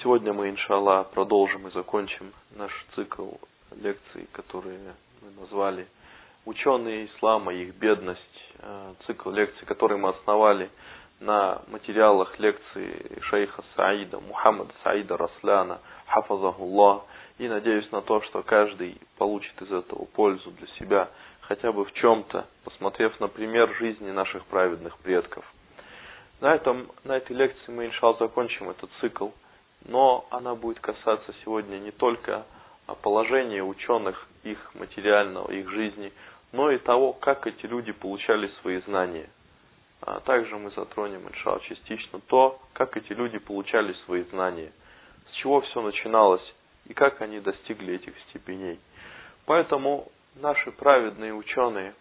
Сегодня мы, иншаллах, продолжим и закончим наш цикл лекций, которые мы назвали «Ученые ислама и их бедность». Цикл лекций, который мы основали на материалах лекций шейха Саида, Мухаммада Саида Расляна, хафазахуллах. И надеюсь на то, что каждый получит из этого пользу для себя, хотя бы в чем-то, посмотрев на пример жизни наших праведных предков. На этой лекции мы, иншаллах, закончим этот цикл, но она будет касаться сегодня не только положения ученых, их материального, их жизни, но и того, как эти люди получали свои знания. А также мы затронем, иншаллах, частично то, как эти люди получали свои знания, с чего все начиналось и как они достигли этих степеней. Поэтому наши праведные ученые,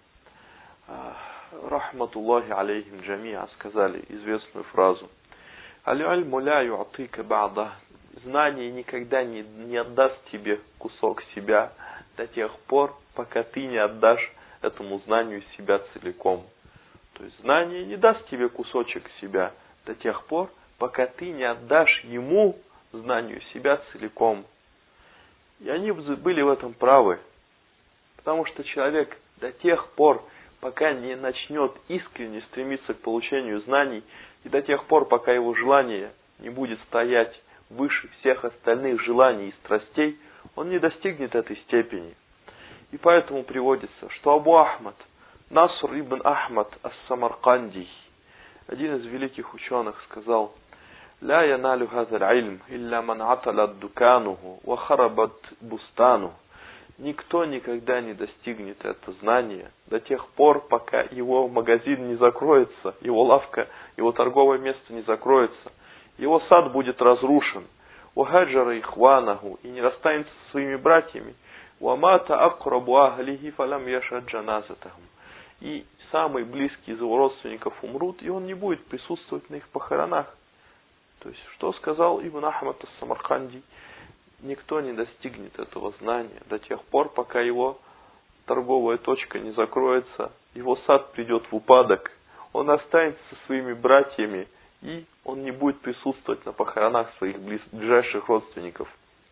рахматуллахи алейхим джамиа, сказали известную фразу: «Аль-альму ля ю'атыка ба'да». Знание никогда не отдаст тебе кусок себя до тех пор, пока ты не отдашь этому знанию себя целиком. То есть знание не даст тебе кусочек себя до тех пор, пока ты не отдашь ему, знанию, себя целиком. И они были в этом правы. Потому что человек до тех пор, пока не начнет искренне стремиться к получению знаний, и до тех пор, пока его желание не будет стоять выше всех остальных желаний и страстей, он не достигнет этой степени. И поэтому приводится, что Абу Ахмад, Наср ибн Ахмад ас-Самарканди, один из великих ученых, сказал: «Ля яналю хазаль ильм, илля ман аталат дукануху, ва харабат бустану». Никто никогда не достигнет это знание до тех пор, пока его магазин не закроется, его лавка, его торговое место не закроется, его сад будет разрушен, «Вахаджара ихванаху», и не расстанется со своими братьями, «Вамата акрабу ахлихи фалам яшад джаназатахум», и самые близкие из его родственников умрут, и он не будет присутствовать на их похоронах. То есть, что сказал Ибн Ахмад ас-Самарканди? Никто не достигнет этого знания до тех пор, пока его торговая точка не закроется, его сад придет в упадок, он останется со своими братьями, и он не будет присутствовать на похоронах своих ближайших родственников.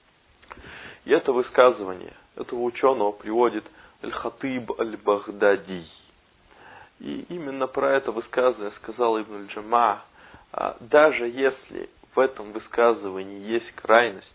И это высказывание этого ученого приводит Аль-Хатиб Аль-Багдади. И именно про это высказывание сказал Ибн Аль-Джама: даже если в этом высказывании есть крайность,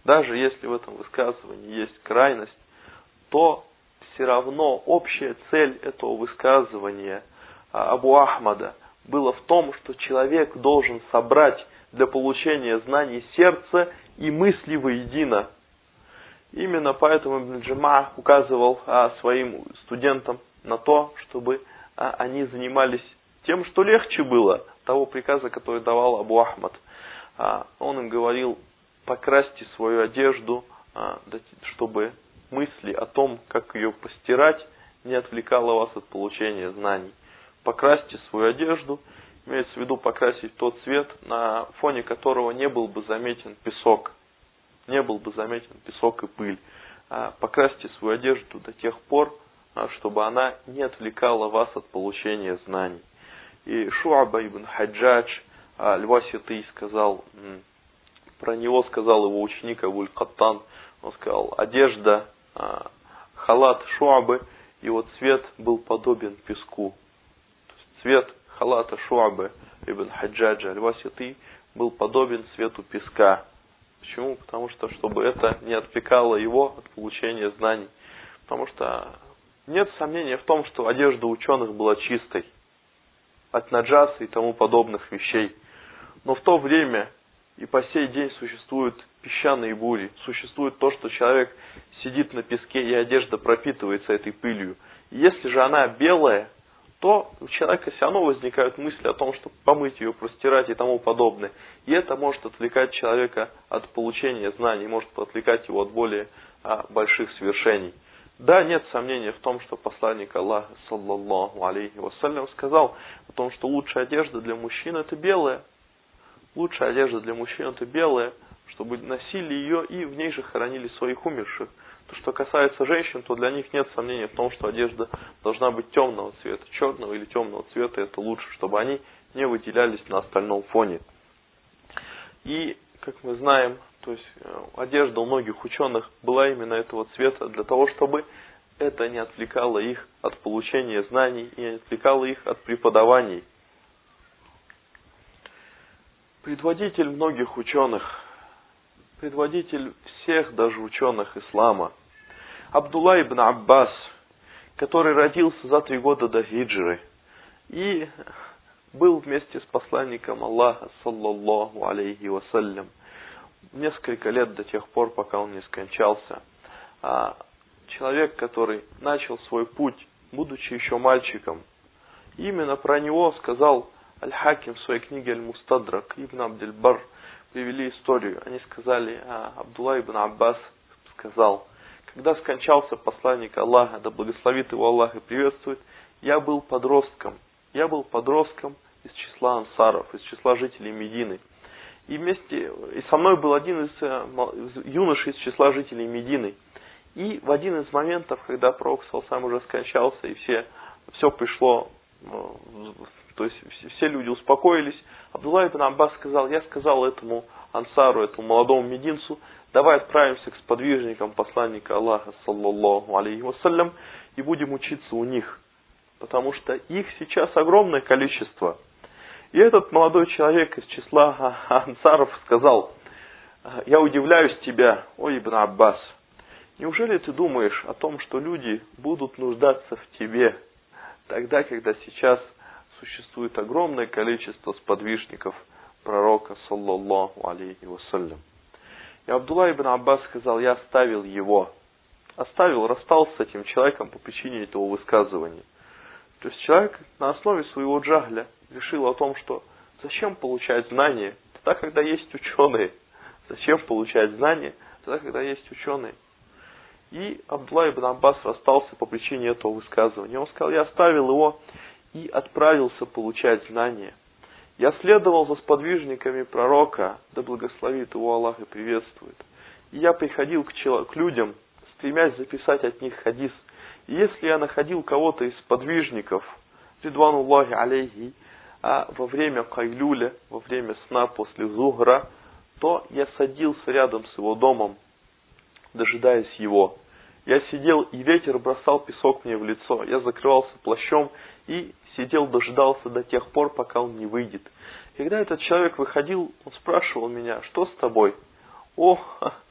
то все равно общая цель этого высказывания Абу Ахмада было в том, что человек должен собрать для получения знаний сердца и мысли воедино. Именно поэтому Ибн Джама указывал своим студентам на то, чтобы они занимались тем, что легче было, того приказа, который давал Абу Ахмад. Он им говорил: покрасьте свою одежду, чтобы мысли о том, как ее постирать, не отвлекало вас от получения знаний. Покрасьте свою одежду, имеется в виду покрасить тот цвет, на фоне которого не был бы заметен песок и пыль. Покрасьте свою одежду до тех пор, чтобы она не отвлекала вас от получения знаний. И Шу'аба ибн Хаджадж Аль-Васити сказал, про него сказал его ученик Абуль-Каттан, он сказал: одежда, халат Шу'абы, его цвет был подобен песку. Цвет халата Шу'абы ибн Хаджаджа Аль-Васити был подобен цвету песка. Почему? Потому что, чтобы это не отвлекало его от получения знаний. Потому что нет сомнения в том, что одежда ученых была чистой от наджаса и тому подобных вещей. Но в то время и по сей день существуют песчаные бури, существует то, что человек сидит на песке, и одежда пропитывается этой пылью. И если же она белая, то у человека все равно возникают мысли о том, чтобы помыть ее, простирать и тому подобное. И это может отвлекать человека от получения знаний, может отвлекать его от более больших свершений. Да, нет сомнения в том, что посланник Аллаха, саллаллаху алейхи вассалям, сказал о том, что лучшая одежда для мужчин — это белая. Лучшая одежда для мужчин — это белая, чтобы носили ее и в ней же хоронили своих умерших. То, что касается женщин, то для них нет сомнения в том, что одежда должна быть темного цвета, черного или темного цвета, это лучше, чтобы они не выделялись на остальном фоне. И как мы знаем, то есть одежда у многих ученых была именно этого цвета для того, чтобы это не отвлекало их от получения знаний и не отвлекало их от преподаваний. Предводитель многих ученых, предводитель всех даже ученых ислама, Абдулла ибн Аббас, который родился за 3 года до хиджры и был вместе с посланником Аллаха, саллаллаху алейхи вассалям, несколько лет до тех пор, пока он не скончался. Человек, который начал свой путь, будучи еще мальчиком. Именно про него сказал Аль-Хаким в своей книге Аль-Мустадрак, Ибн Абдиль-Бар привели историю. Они сказали, Абдулла ибн Аббас сказал: когда скончался посланник Аллаха, да благословит его Аллах и приветствует, я был подростком. Я был подростком из числа ансаров, из числа жителей Медины. И со мной был один из юношей из числа жителей Медины. И в один из моментов, когда пророк сам уже скончался, и все пришло, то есть все люди успокоились, Абдулла ибн Аббас сказал: я сказал этому ансару, этому молодому мединцу, давай отправимся к сподвижникам посланника Аллаха, саллаллаху алейхи вассалям, и будем учиться у них. Потому что их сейчас огромное количество. И этот молодой человек из числа ансаров сказал: я удивляюсь тебя, о Ибн Аббас. Неужели ты думаешь о том, что люди будут нуждаться в тебе, тогда, когда сейчас существует огромное количество сподвижников пророка, саллаллаху алейхи вассалям? И Абдулла ибн Аббас сказал: я оставил его. Расстался с этим человеком по причине этого высказывания. То есть человек на основе своего джахля решил о том, что зачем получать знания тогда, когда есть ученые. Зачем получать знания тогда, когда есть ученые. И Абдулла ибн Аббас расстался по причине этого высказывания. Он сказал: я оставил его и отправился получать знания. Я следовал за сподвижниками пророка, да благословит его Аллах и приветствует. И я приходил к людям, стремясь записать от них хадис. И если я находил кого-то из сподвижников, ридвануллахи алейхи, во время кайлюля, во время сна после зухра, то я садился рядом с его домом, дожидаясь его. Я сидел, и ветер бросал песок мне в лицо. Я закрывался плащом и сидел, дожидался до тех пор, пока он не выйдет. И когда этот человек выходил, он спрашивал меня: что с тобой? О,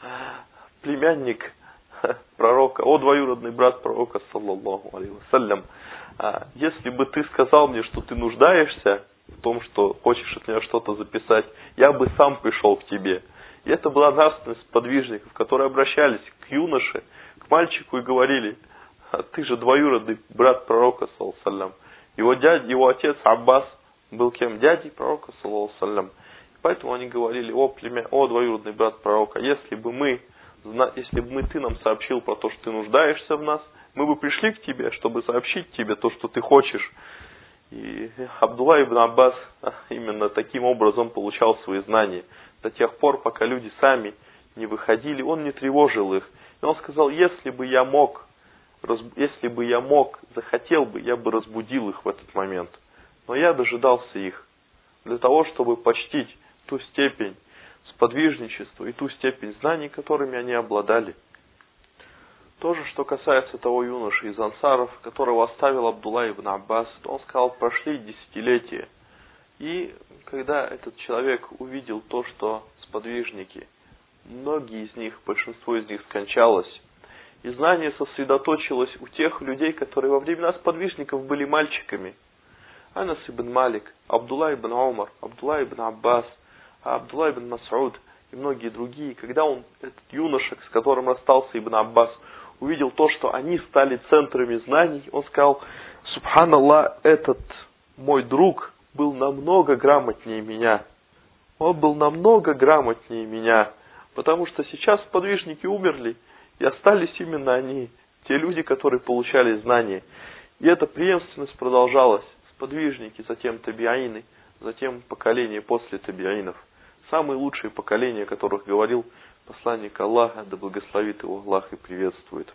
племянник пророка, о, двоюродный брат пророка, саллаллаху алейхи вассалям, если бы ты сказал мне, что ты нуждаешься в том, что хочешь от меня что-то записать, я бы сам пришел к тебе. И это была нравственность сподвижников, которые обращались к юноше, к мальчику и говорили: ты же двоюродный брат пророка, саллаллаху алейхи вассалям. Его отец Аббас был кем? Дядей пророка, саллаллаху алейхи вассалям. Поэтому они говорили: о, двоюродный брат пророка, если бы ты нам сообщил про то, что ты нуждаешься в нас, мы бы пришли к тебе, чтобы сообщить тебе то, что ты хочешь. И Абдулла ибн Аббас именно таким образом получал свои знания. До тех пор, пока люди сами не выходили, он не тревожил их. И он сказал: если бы я мог, захотел бы, я бы разбудил их в этот момент. Но я дожидался их для того, чтобы почтить ту степень сподвижничества и ту степень знаний, которыми они обладали. То же, что касается того юноши из ансаров, которого оставил Абдулла ибн Аббас, то он сказал: прошли десятилетия. И когда этот человек увидел то, что сподвижники, многие из них, большинство из них скончалось, и знание сосредоточилось у тех людей, которые во времена сподвижников были мальчиками. Анас ибн Малик, Абдулла ибн Умар, Абдулла ибн Аббас, Абдулла ибн Мас'уд и многие другие, когда этот юноша, с которым расстался ибн Аббас, увидел то, что они стали центрами знаний, он сказал: субханаллах, этот мой друг был намного грамотнее меня. Он был намного грамотнее меня, потому что сейчас сподвижники умерли, и остались именно они, те люди, которые получали знания. И эта преемственность продолжалась. Сподвижники, затем табиаины, затем поколение после табиаинов. Самые лучшие поколения, о которых говорил посланник Аллаха, да благословит его Аллах и приветствует.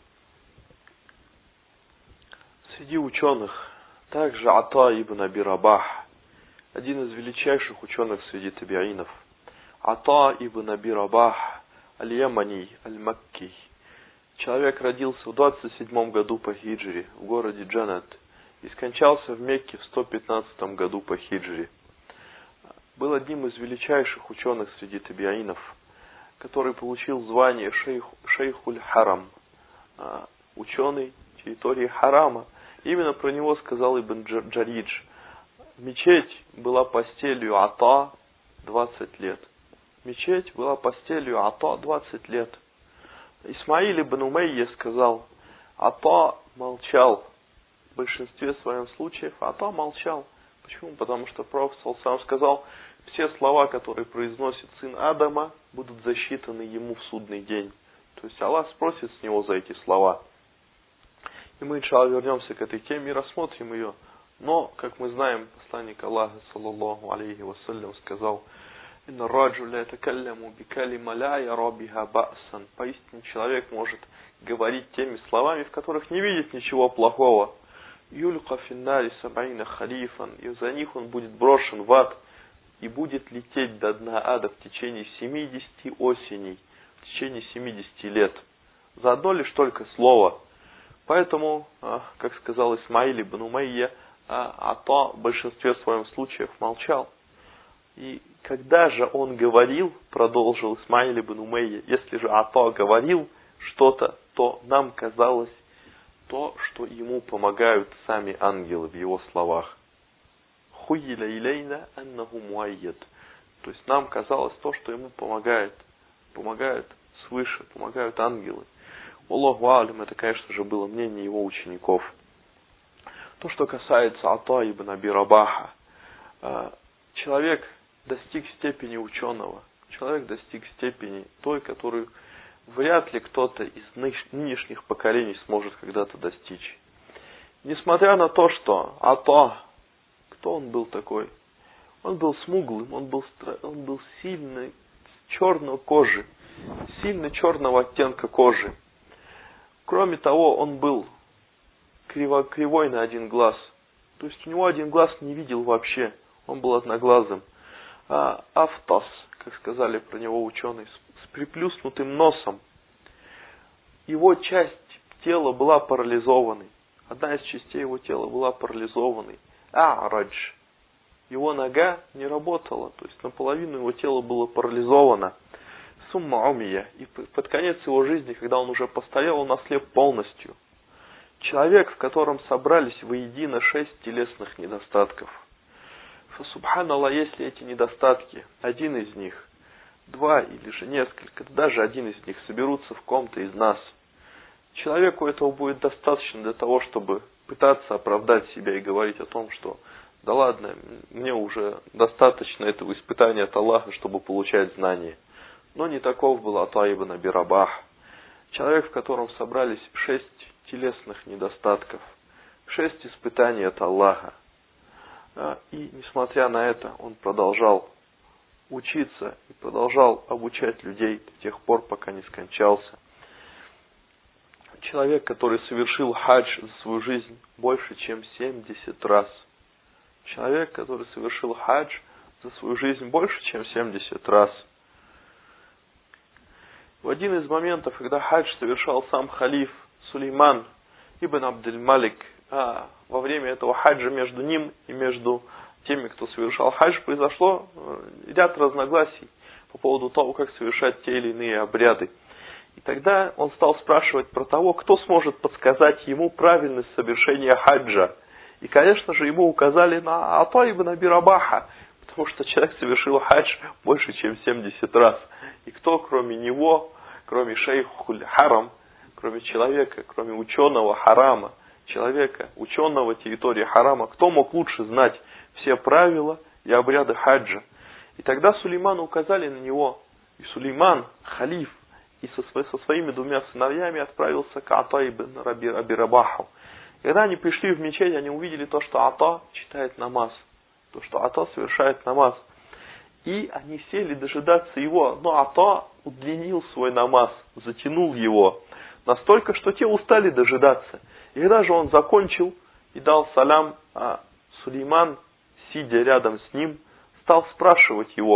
Среди ученых также Ата ибн Аби Рабах, один из величайших ученых среди табиаинов. Ата ибн Аби Рабах аль-Ямани аль-Макки. Человек родился в 27 году по хиджре в городе Джанат и скончался в Мекке в 115 году по хиджре. Был одним из величайших ученых среди табиаинов, который получил звание шейхуль харам, ученый территории харама. Именно про него сказал Ибн Джаридж: мечеть была постелью Ата 20 лет. Мечеть была постелью Ата 20 лет. Исмаиль ибн Умейя сказал: Ата молчал. В большинстве своем случаев Ата молчал. Почему? Потому что Пророк сам сказал: все слова, которые произносит сын Адама, будут засчитаны ему в судный день. То есть Аллах спросит с него за эти слова. И мы, иншаллах, вернемся к этой теме и рассмотрим ее. Но, как мы знаем, посланник Аллаха, саллаллаху алейхи вассалям, сказал: «Инна раджуля ятакалляму бикалима ля яра биха ба'сан». Поистине человек может говорить теми словами, в которых не видит ничего плохого. «Юлька финнари сабаина халифан». И за них он будет брошен в ад и будет лететь до дна ада в течение 70 осеней, в течение 70 лет. За одно лишь только слово. Поэтому, как сказал Исмаиль ибн Умейя, Ата в большинстве своем случаев молчал. И когда же он говорил, продолжил Исмаиль ибн Умейя, если же Ата говорил что-то, то нам казалось то, что ему помогают сами ангелы в его словах. Хуйля илейна аннаху муайяд. То есть нам казалось то, что ему помогает. Помогают свыше, помогают ангелы. Аллаху алим, это, конечно же, было мнение его учеников. То, что касается Ата ибн Аби Рабаха, человек достиг степени ученого. Человек достиг степени той, которую вряд ли кто-то из нынешних поколений сможет когда-то достичь. Несмотря на то, что Ата, кто он был такой? Он был смуглым, он был сильный, черной кожи, сильно черного оттенка кожи. Кроме того, он был кривой на один глаз. То есть у него один глаз не видел вообще. Он был одноглазым. Афтас, как сказали про него ученые, с приплюснутым носом. Его часть тела была парализованной. Одна из частей его тела была парализованной. А'радж. Его нога не работала. То есть наполовину его тела было парализовано. Сумма умия. И под конец его жизни, когда он уже постарел, он ослеп полностью. Человек, в котором собрались воедино 6 телесных недостатков. Субханаллах, если эти недостатки, один из них, 2 или же несколько, даже один из них соберутся в ком-то из нас, человеку этого будет достаточно для того, чтобы пытаться оправдать себя и говорить о том, что да ладно, мне уже достаточно этого испытания от Аллаха, чтобы получать знания. Но не таков был Ата ибн Аби Рабах. Человек, в котором собрались 6 телесных недостатков, 6 испытаний от Аллаха. И, несмотря на это, он продолжал учиться и продолжал обучать людей до тех пор, пока не скончался. Человек, который совершил хадж за свою жизнь больше, чем 70 раз. Человек, который совершил хадж за свою жизнь больше, чем 70 раз. В один из моментов, когда хадж совершал сам халиф Сулейман ибн Абдель-Малик, во время этого хаджа между ним и между теми, кто совершал хадж, произошло ряд разногласий по поводу того, как совершать те или иные обряды. И тогда он стал спрашивать про того, кто сможет подсказать ему правильность совершения хаджа. И, конечно же, ему указали на Ата ибн Аби Рабаха, потому что человек совершил хадж больше, чем 70 раз. И кто, кроме него, кроме шейхуль харам, кроме человека, кроме ученого харама, человека, ученого территории харама, кто мог лучше знать все правила и обряды хаджа? И тогда Сулейману указали на него. И Сулейман, халиф, и со своими 2 сыновьями отправился к Ата ибн Аби Рабаху. Когда они пришли в мечеть, они увидели то, что Ата читает намаз, то, что Ата совершает намаз. И они сели дожидаться его, но Ата удлинил свой намаз, затянул его, настолько, что те устали дожидаться. И когда же он закончил и дал салям, Сулейман, сидя рядом с ним, стал спрашивать его: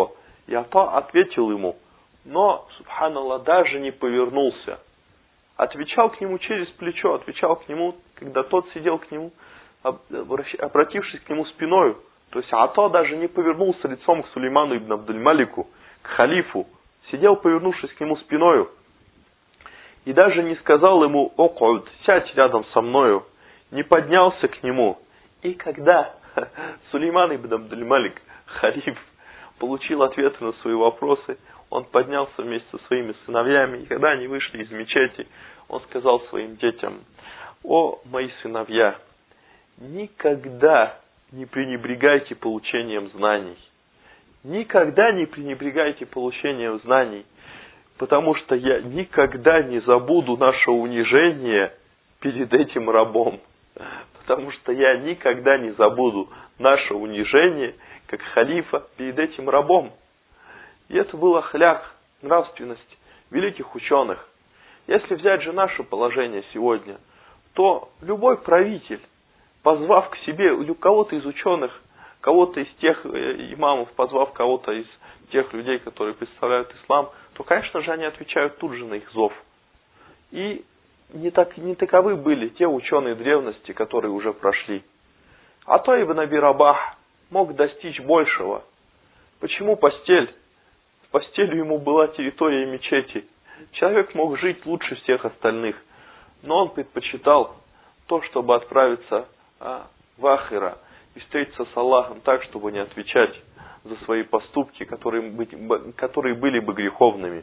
И Ата ответил ему, но, субханаллах, даже не повернулся. Отвечал к нему через плечо, отвечал к нему, когда тот сидел к нему, обратившись к нему спиною. То есть Ата даже не повернулся лицом к Сулейману ибн Абдуль-Малику, к халифу. Сидел, повернувшись к нему спиною. И даже не сказал ему: «Окуд, сядь рядом со мною». Не поднялся к нему. И когда Сулейман ибн Абдуль-Малик, халиф, получил ответы на свои вопросы, он поднялся вместе со своими сыновьями. И когда они вышли из мечети, он сказал своим детям: «О, мои сыновья, никогда не пренебрегайте получением знаний. Никогда не пренебрегайте получением знаний, потому что я никогда не забуду наше унижение перед этим рабом. Потому что я никогда не забуду наше унижение, как халифа, перед этим рабом». И это был ахляк, нравственность великих ученых. Если взять же наше положение сегодня, то любой правитель, позвав к себе кого-то из ученых, кого-то из тех имамов, позвав кого-то из тех людей, которые представляют ислам, то, конечно же, они отвечают тут же на их зов. И не таковы были те ученые древности, которые уже прошли. Ата ибн Аби Рабах мог достичь большего. Почему постель? Постелью ему была территория мечети. Человек мог жить лучше всех остальных, но он предпочитал то, чтобы отправиться в ахира и встретиться с Аллахом так, чтобы не отвечать за свои поступки, которые были бы греховными.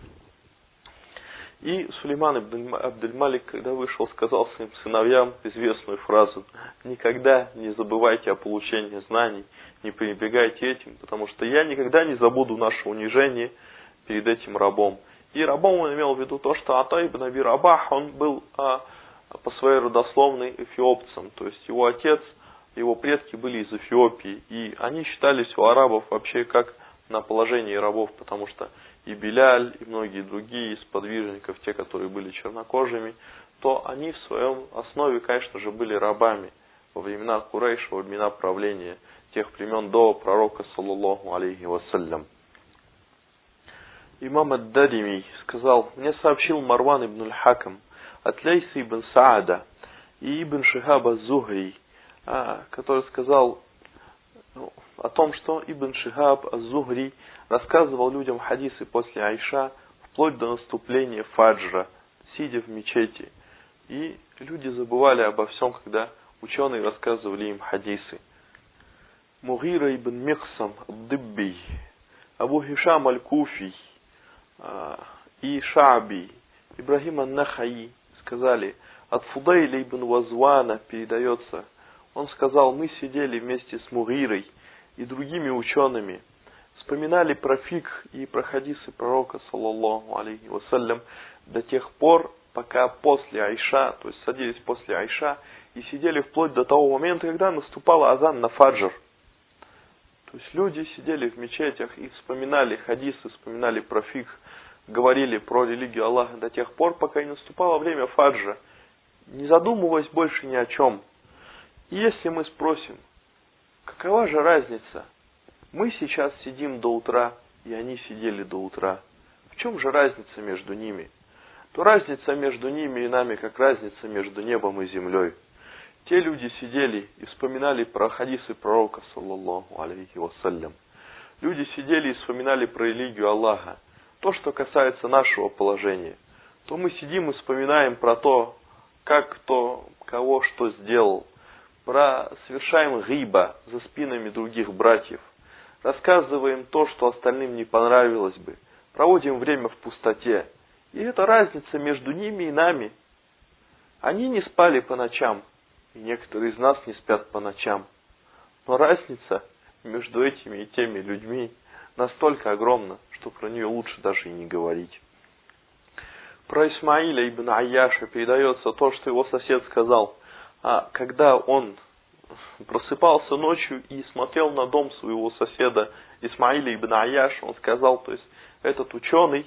И Сулейман ибн Абдуль-Малик, когда вышел, сказал своим сыновьям известную фразу: «Никогда не забывайте о получении знаний, не пренебрегайте этим, потому что я никогда не забуду наше унижение перед этим рабом». И рабом он имел в виду то, что Ата ибн Аби Рабах, он был по своей родословной эфиопцем, то есть его отец, его предки были из Эфиопии, и они считались у арабов вообще как на положении рабов, потому что и Биляль, и многие другие из сподвижников, те, которые были чернокожими, то они в своем основе, конечно же, были рабами во времена Курейша, во времена правления тех племен до пророка, саллаллаху алейхи вассалям. Имам ад-Дарими сказал: «Мне сообщил Марван ибн аль-Хакам от Лейса ибн Саада и ибн Шихаба az-Зухри, который сказал о том, что Ибн Шихаб аз-Зухри рассказывал людям хадисы после Айша вплоть до наступления фаджра, сидя в мечети. И люди забывали обо всем, когда ученые рассказывали им хадисы. Мугира ибн Миксам ад-Дибби, Абу Хишам аль-Куфи и Шааби, Ибрахим ан-Нахаи сказали: от Фудайля ибн Вазвана передается, он сказал: мы сидели вместе с Мугирой и другими учеными, вспоминали про фикх и про хадисы пророка, саллаллаху алейхи вассалям, до тех пор, пока после Айша, то есть садились после Айша и сидели вплоть до того момента, когда наступал азан на фаджр. То есть люди сидели в мечетях и вспоминали хадисы, вспоминали про фикх, говорили про религию Аллаха до тех пор, пока не наступало время фаджра, не задумываясь больше ни о чем. И если мы спросим, какова же разница? Мы сейчас сидим до утра, и они сидели до утра. В чем же разница между ними? То разница между ними и нами, как разница между небом и землей. Те люди сидели и вспоминали про хадисы пророка, саллаллаху алейхи вассалям. Люди сидели и вспоминали про религию Аллаха. То, что касается нашего положения, то мы сидим и вспоминаем про то, как кто, кого что сделал. Совершаем гиба за спинами других братьев. Рассказываем то, что остальным не понравилось бы. Проводим время в пустоте. И это разница между ними и нами. Они не спали по ночам. И некоторые из нас не спят по ночам. Но разница между этими и теми людьми настолько огромна, что про нее лучше даже и не говорить. Про Исмаиля ибн Айяша передается то, что его сосед сказал. Когда он просыпался ночью и смотрел на дом своего соседа Исмаиля ибн Айяша, он сказал, то есть этот ученый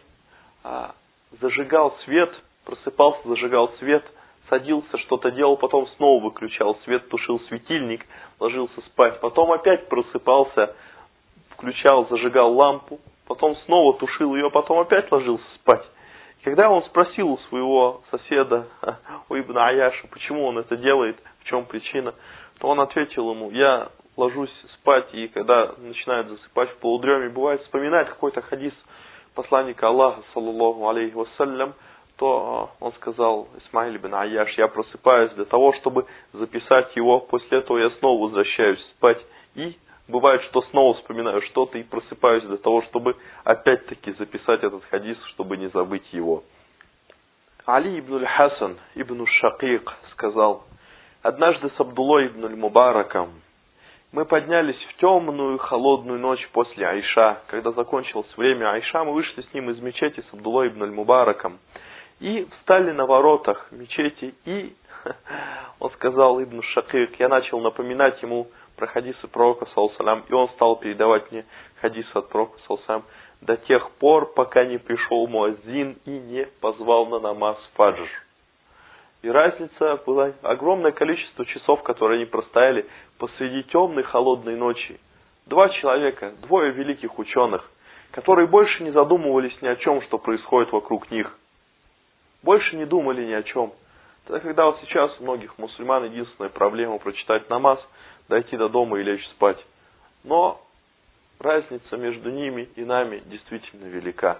зажигал свет, просыпался, зажигал свет, садился, что-то делал, потом снова выключал свет, тушил светильник, ложился спать, потом опять просыпался, включал, зажигал лампу, потом снова тушил ее, потом опять ложился спать. Когда он спросил у своего соседа, у Ибн Аяша, почему он это делает, в чем причина, то он ответил ему: я ложусь спать, и когда начинает засыпать в полудреме, бывает вспоминает какой-то хадис посланника Аллаха, саллаллаху алейхи вассалям, то он сказал, Исмаиль ибн Аяш, я просыпаюсь для того, чтобы записать его, после этого я снова возвращаюсь спать, и бывает, что снова вспоминаю что-то и просыпаюсь для того, чтобы опять-таки записать этот хадис, чтобы не забыть его. Али ибн аль-Хасан ибн Шакик сказал: однажды с Абдуллой ибн аль-Мубараком мы поднялись в темную холодную ночь после Айша. Когда закончилось время Айша, мы вышли с ним из мечети с Абдуллой ибн аль-Мубараком и встали на воротах мечети, и он сказал, Ибн Шакик, я начал напоминать ему про хадисы пророка, саллаллаху, и он стал передавать мне хадисы от пророка, саллаллаху, до тех пор, пока не пришел муаззин и не позвал на намаз фаджр. И разница была огромное количество часов, которые они простояли посреди темной холодной ночи. Два человека, двое великих ученых, которые больше не задумывались ни о чем, что происходит вокруг них. Больше не думали ни о чем. Тогда, когда вот сейчас у многих мусульман единственная проблема прочитать намаз, дойти до дома и лечь спать. Но разница между ними и нами действительно велика.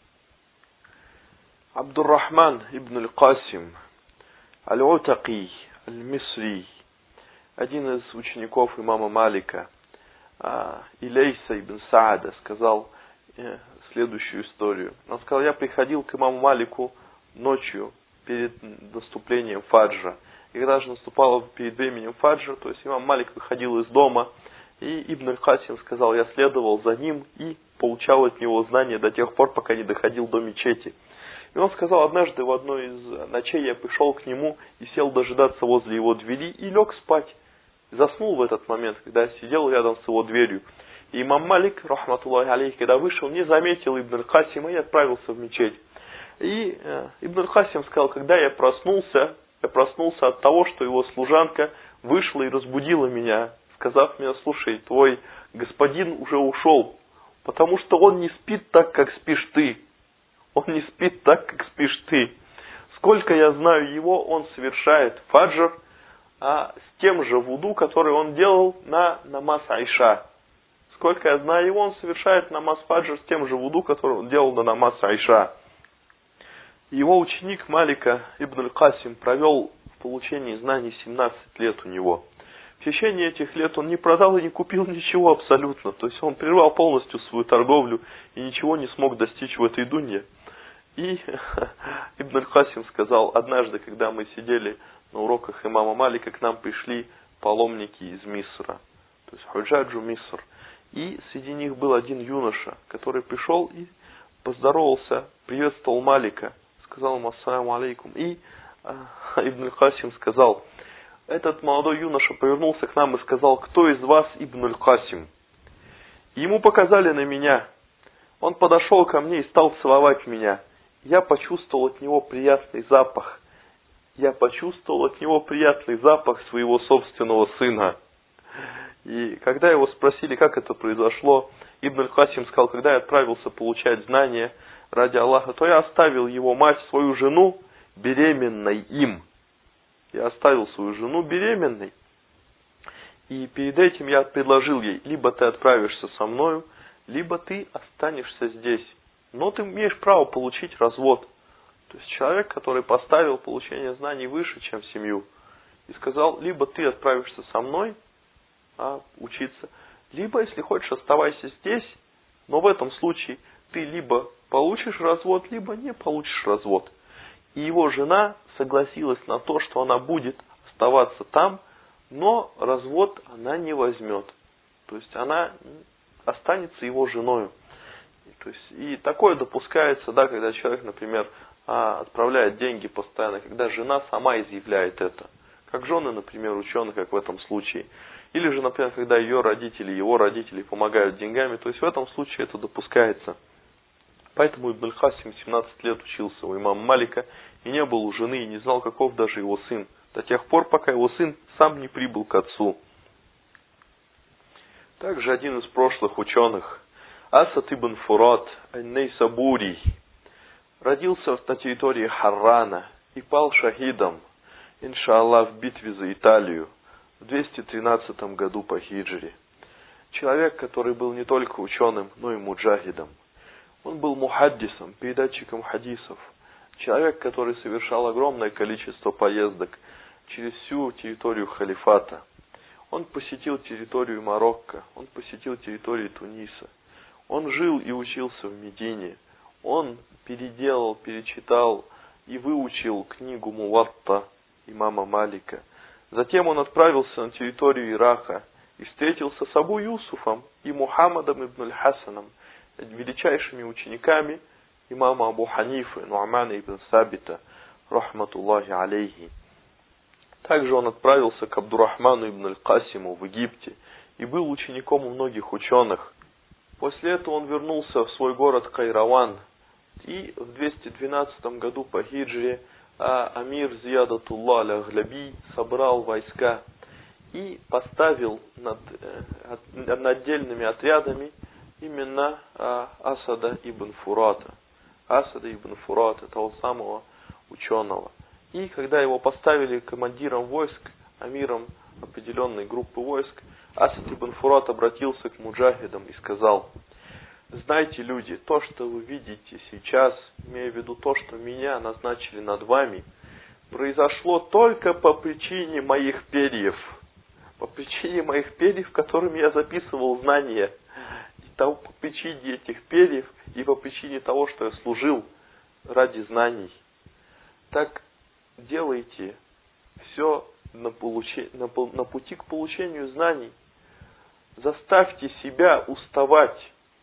Абдуррахман ибн аль-Касим аль-Утаки аль-Мисри, один из учеников имама Малика, Илейса ибн Саада, сказал следующую историю. Он сказал, я приходил к имаму Малику ночью перед наступлением фаджра. И когда же наступало перед временем фаджра, то есть имам Малик выходил из дома, и Ибн аль-Касим сказал, я следовал за ним и получал от него знания до тех пор, пока не доходил до мечети. И он сказал, однажды в одной из ночей я пришел к нему и сел дожидаться возле его двери и лег спать. И заснул в этот момент, когда сидел рядом с его дверью. И имам Малик, рахматуллахи алейхи, когда вышел, не заметил Ибн аль-Касима и отправился в мечеть. И Ибн аль-Касим сказал, когда я проснулся от того, что его служанка вышла и разбудила меня, сказав мне, слушай, твой господин уже ушел, потому что он не спит так, как спишь ты. Он не спит так, как спишь ты. Сколько я знаю его, он совершает фаджр с тем же вуду, который он делал на намаз Айша. Сколько я знаю его, он совершает намаз фаджр с тем же вуду, который он делал на намаз Айша. Его ученик Малика ибн аль-Касим провел в получении знаний 17 лет у него. В течение этих лет он не продал и не купил ничего абсолютно. То есть он прервал полностью свою торговлю и ничего не смог достичь в этой дунье. И Ибн аль-Касим сказал, однажды, когда мы сидели на уроках имама Малика, к нам пришли паломники из Мисра, то есть Худжаджу Миср. И среди них был один юноша, который пришел и поздоровался, приветствовал Малика, сказал ему ассаляму алейкум. И Ибн аль-Касим сказал, этот молодой юноша повернулся к нам и сказал, кто из вас Ибн аль-Касим? Ему показали на меня. Он подошел ко мне и стал целовать меня. Я почувствовал от него приятный запах. Я почувствовал от него приятный запах своего собственного сына. И когда его спросили, как это произошло, Ибн аль-Касим сказал, когда я отправился получать знания ради Аллаха, то я оставил его мать, свою жену, беременной им. Я оставил свою жену беременной. И перед этим я предложил ей, либо ты отправишься со мною, либо ты останешься здесь. Но ты имеешь право получить развод. То есть человек, который поставил получение знаний выше, чем семью. И сказал, либо ты отправишься со мной учиться, либо, если хочешь, оставайся здесь. Но в этом случае ты либо получишь развод, либо не получишь развод. И его жена согласилась на то, что она будет оставаться там, но развод она не возьмет. То есть она останется его женой. То есть, и такое допускается, да, когда человек, например, отправляет деньги постоянно, когда жена сама изъявляет это. Как жены, например, ученых, как в этом случае. Или же, например, когда ее родители, его родители помогают деньгами, то есть в этом случае это допускается. Поэтому Ибн аль-Касим 17 лет учился у имама Малика и не был у жены, и не знал, каков даже его сын. До тех пор, пока его сын сам не прибыл к отцу. Также один из прошлых ученых, Асад ибн Фурат ан-Найсабури, родился на территории Харрана и пал шахидом, иншаллах, в битве за Италию в 213 году по хиджре. Человек, который был не только ученым, но и муджахидом. Он был мухаддисом, передатчиком хадисов. Человек, который совершал огромное количество поездок через всю территорию халифата. Он посетил территорию Марокко, он посетил территорию Туниса. Он жил и учился в Медине. Он переделал, перечитал и выучил книгу Муатта имама Малика. Затем он отправился на территорию Ирака и встретился с Абу Юсуфом и Мухаммадом ибн аль-Хасаном, величайшими учениками имама Абу Ханифы, Ну'мана ибн Сабита, рахматуллахи алейхи. Также он отправился к Абдуррахману ибн аль-Касиму в Египте и был учеником у многих ученых. После этого он вернулся в свой город Кайраван, и в 212 году по хиджре амир Зиядатуллах аль-Аглаби собрал войска и поставил над отдельными отрядами именно Асада ибн Фурата. Асада ибн Фурата, того самого ученого. И когда его поставили командиром войск, амиром определенной группы войск, Асад ибн Фурат обратился к муджахидам и сказал: «Знайте, люди, то, что вы видите сейчас, имея в виду то, что меня назначили над вами, произошло только по причине моих перьев. По причине моих перьев, которыми я записывал знания. И по причине этих перьев и по причине того, что я служил ради знаний. Так делайте все на пути к получению знаний. Заставьте себя уставать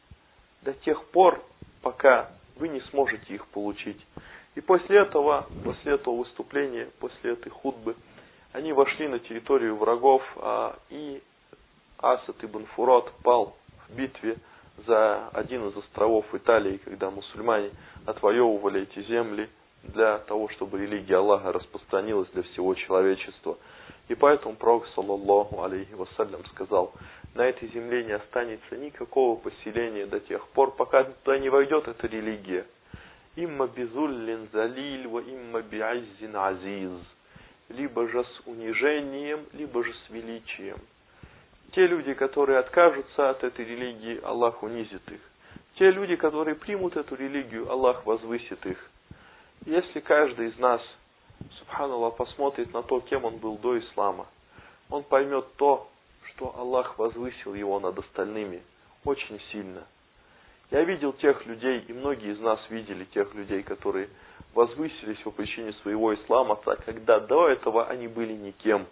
до тех пор, пока вы не сможете их получить». И после этого выступления, после этой хутбы, они вошли на территорию врагов, и Асад ибн Фурат пал в битве за один из островов Италии, когда мусульмане отвоевывали эти земли для того, чтобы религия Аллаха распространилась для всего человечества. И поэтому Пророк, саллаллаху алейхи вассалям, сказал: на этой земле не останется никакого поселения до тех пор, пока туда не войдет эта религия. Имма бизуллин залиль, ва имма би'аззин азиз. Либо же с унижением, либо же с величием. Те люди, которые откажутся от этой религии, Аллах унизит их. Те люди, которые примут эту религию, Аллах возвысит их. Если каждый из нас, субханаллах, посмотрит на то, кем он был до ислама, он поймет то, что Аллах возвысил его над остальными очень сильно. Я видел тех людей, и многие из нас видели тех людей, которые возвысились по причине своего ислама, так когда до этого они были никем.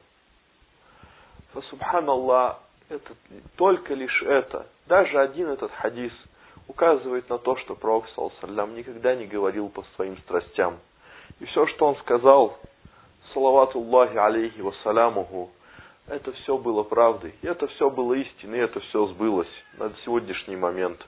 Субханаллах, это только лишь это, даже один этот хадис указывает на то, что Пророк саллаллаху алейхи ва саллям никогда не говорил по своим страстям. И все, что он сказал, салаватуллахи алейхи вассалямуху, это все было правдой, и это все было истиной, и это все сбылось на сегодняшний момент.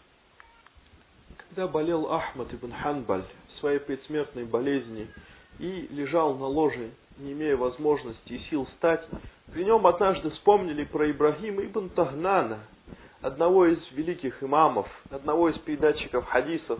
Когда болел Ахмад ибн Ханбаль в своей предсмертной болезни и лежал на ложе, не имея возможности и сил встать, при нем однажды вспомнили про Ибрагима ибн Тагнана, одного из великих имамов, одного из передатчиков хадисов,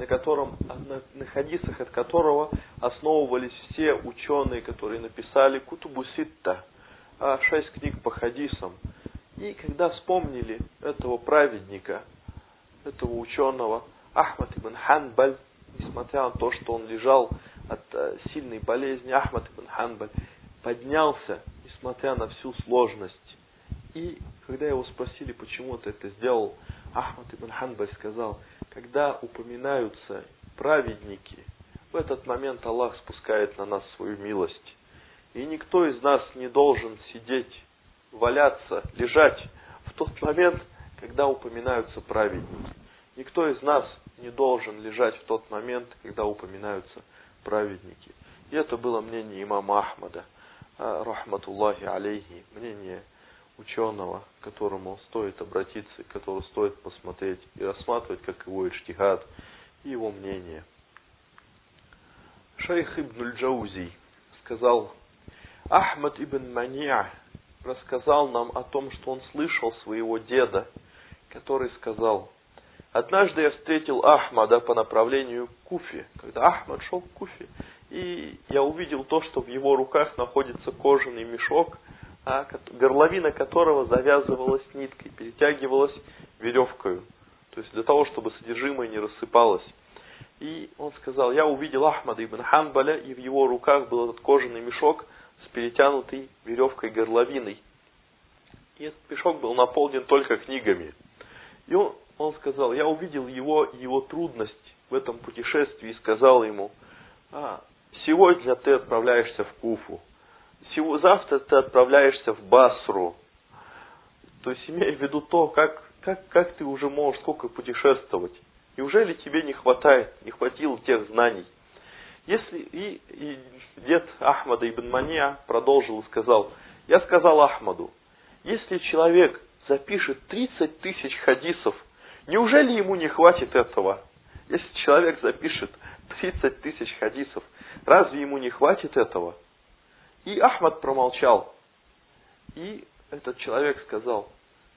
на хадисах от которого основывались все ученые, которые написали Кутубу Ситта, 6 книг по хадисам. И когда вспомнили этого праведника, этого ученого, Ахмад ибн Ханбаль, несмотря на то, что он лежал от сильной болезни, Ахмад ибн Ханбаль поднялся, несмотря на всю сложность. И когда его спросили, почему ты это сделал, Ахмад ибн Ханбаль сказал: когда упоминаются праведники, в этот момент Аллах спускает на нас свою милость. И никто из нас не должен сидеть, валяться, лежать в тот момент, когда упоминаются праведники. Никто из нас не должен лежать в тот момент, когда упоминаются праведники. И это было мнение имама Ахмада, рахматуллахи алейхи, мнение ученого, к которому стоит обратиться, к которому стоит посмотреть и рассматривать как его иджтихад и его мнение. Шейх ибн аль-Джаузи сказал: Ахмад ибн Мани'а рассказал нам о том, что он слышал своего деда, который сказал: однажды я встретил Ахмада по направлению к Куфе, когда Ахмад шел к Куфе, и я увидел то, что в его руках находится кожаный мешок, горловина которого завязывалась ниткой, перетягивалась веревкой, то есть для того, чтобы содержимое не рассыпалось. И он сказал: я увидел Ахмада ибн Ханбаля, и в его руках был этот кожаный мешок с перетянутой веревкой горловиной. И этот мешок был наполнен только книгами. И он сказал: я увидел его трудность в этом путешествии и сказал ему: сегодня ты отправляешься в Куфу, завтра ты отправляешься в Басру. То есть, имея в виду то, как ты уже можешь, сколько путешествовать. Неужели тебе не хватило тех знаний? И дед Ахмада ибн Мания продолжил и сказал: я сказал Ахмаду, если человек запишет 30 тысяч хадисов, неужели ему не хватит этого? Если человек запишет 30 тысяч хадисов, разве ему не хватит этого? И Ахмад промолчал. И этот человек сказал: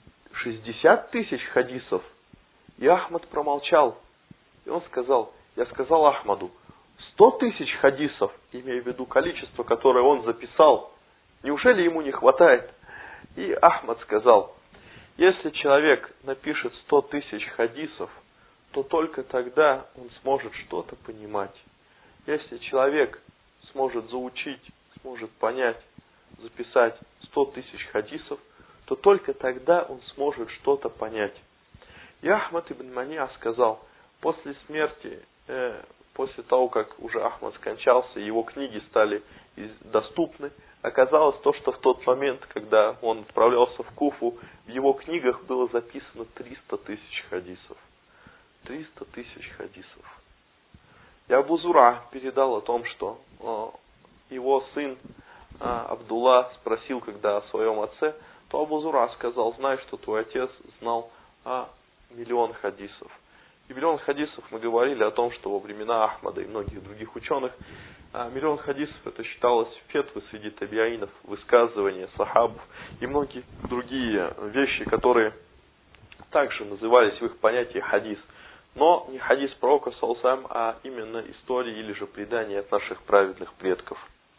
60 тысяч хадисов. И Ахмад промолчал. И он сказал: я сказал Ахмаду, 100 тысяч хадисов, имея в виду количество, которое он записал, неужели ему не хватает? И Ахмад сказал: если человек напишет 100 тысяч хадисов, то только тогда он сможет что-то понимать. Если человек сможет заучить, сможет понять, записать 100 тысяч хадисов, то только тогда он сможет что-то понять. И Ахмад ибн Мания сказал: после смерти, после того, как уже Ахмад скончался, его книги стали доступны, оказалось то, что в тот момент, когда он отправлялся в Куфу, в его книгах было записано 300 тысяч хадисов. 300 тысяч хадисов. И Абу Зура передал о том, что его сын Абдулла спросил, когда о своем отце, то Абу Зура сказал: знай, что твой отец знал 1 миллион хадисов. И 1 миллион хадисов, мы говорили о том, что во времена Ахмада и многих других ученых, 1 миллион хадисов это считалось фетвы среди табиаинов, высказывания сахабов и многие другие вещи, которые также назывались в их понятии хадис. Но не хадис пророка, саллаллаху, а именно истории или же предания от наших праведных предков.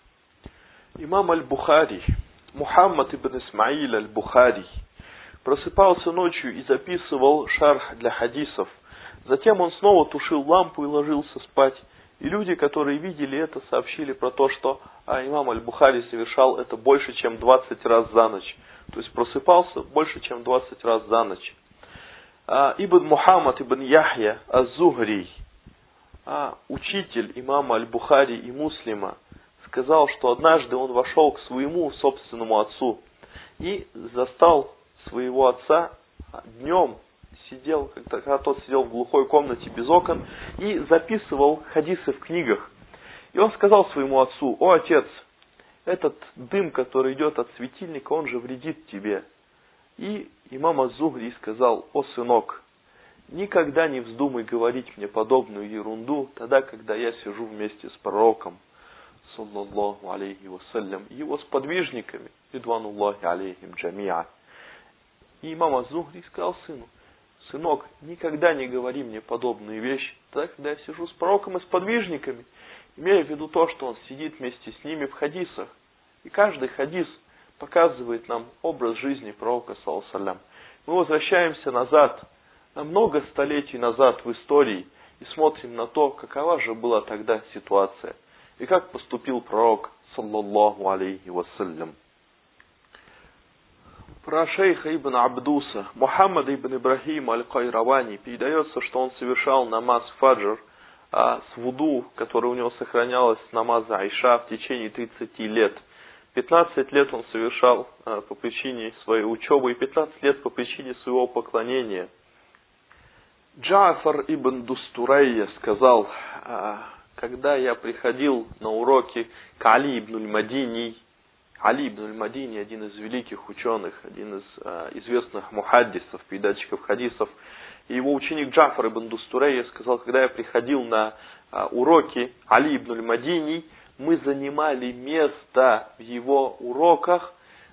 Имам Аль-Бухари, Мухаммад ибн Исмаиль Аль-Бухари, просыпался ночью и записывал шарх для хадисов. Затем он снова тушил лампу и ложился спать. И люди, которые видели это, сообщили про то, что имам Аль-Бухари совершал это больше, чем 20 раз за ночь. То есть просыпался больше, чем 20 раз за ночь. Ибн Мухаммад ибн Яхья Аз-Зухри, учитель имама Аль-Бухари и Муслима, сказал, что однажды он вошел к своему собственному отцу и застал своего отца днем, когда тот сидел в глухой комнате без окон и записывал хадисы в книгах. И он сказал своему отцу: о отец, этот дым, который идет от светильника, он же вредит тебе. И имам Az-Zuhri сказал: о сынок, никогда не вздумай говорить мне подобную ерунду тогда, когда я сижу вместе с пророком, саллаллаху алейхи вассалям, и его сподвижниками, ридвануллахи алейхим джамиа. И имам Az-Zuhri сказал сыну: сынок, никогда не говори мне подобные вещи тогда, когда я сижу с пророком и сподвижниками, имея в виду то, что он сидит вместе с ними в хадисах. И каждый хадис показывает нам образ жизни пророка, саллаллаху алейхи ва саллям. Мы возвращаемся назад, на много столетий назад в истории, и смотрим на то, какова же была тогда ситуация, и как поступил пророк, саллаллаху алейхи ва саллям. Про шейха ибн Абдуса, Мухаммада ибн Ибрахима Аль-Кайравани, передается, что он совершал намаз фаджр с вуду, который у него сохранялось с намаза Айша в течение 30 лет. 15 лет он совершал по причине своей учебы и 15 лет по причине своего поклонения. Джафар ибн Дустурайя сказал: когда я приходил на уроки к Али ибн Аль-Мадини, Али ибн Аль-Мадини, один из великих ученых, один из известных мухаддисов, передатчиков хадисов, и его ученик Джафар ибн Дустурайя сказал: когда я приходил на уроки Али ибн Аль-Мадини, мы занимали место в его уроках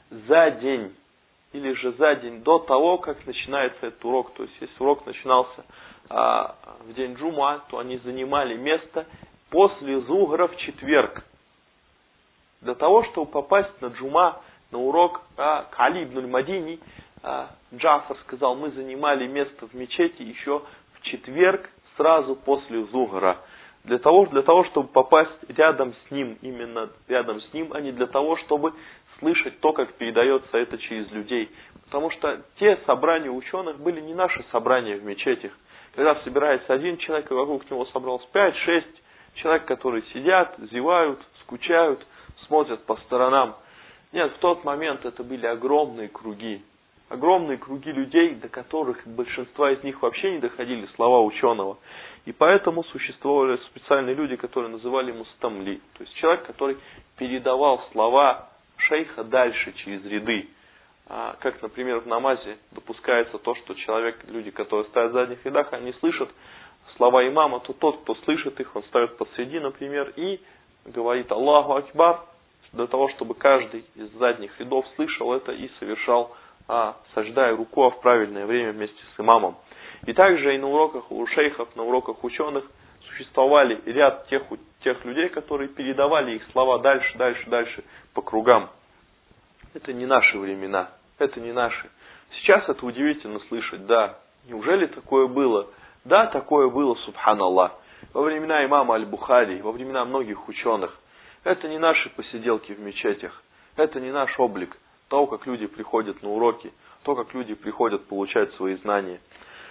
за день, или же за день до того, как начинается этот урок. То есть, если урок начинался в день джумуа, то они занимали место после зугра в четверг. Для того, чтобы попасть на джума, на урок к Али ибн аль-Мадини, Джафар сказал, мы занимали место в мечети еще в четверг, сразу после зугра. Для того, чтобы попасть рядом с ним, именно рядом с ним, а не для того, чтобы слышать то, как передается это через людей. Потому что те собрания ученых были не наши собрания в мечетях. Когда собирается один человек, и вокруг него собралось 5-6 человек, которые сидят, зевают, скучают, смотрят по сторонам. Нет, в тот момент это были огромные круги. Огромные круги людей, до которых большинство из них вообще не доходили слова ученого. И поэтому существовали специальные люди, которые называли мустамли. То есть человек, который передавал слова шейха дальше через ряды. Как, например, в намазе допускается то, что люди, которые стоят в задних рядах, они слышат слова имама, то тот, кто слышит их, он ставит посреди, например, и говорит Аллаху Акбар, для того, чтобы каждый из задних рядов слышал это и совершал сажда и руку в правильное время вместе с имамом. И также и на уроках у шейхов, на уроках ученых существовали ряд тех людей, которые передавали их слова дальше по кругам. Это не наши времена, это не наши. Сейчас это удивительно слышать, да. Неужели такое было? Да, такое было, субханаллах. Во времена имама Аль-Бухари, во времена многих ученых. Это не наши посиделки в мечетях. Это не наш облик. То, как люди приходят на уроки, то, как люди приходят получать свои знания.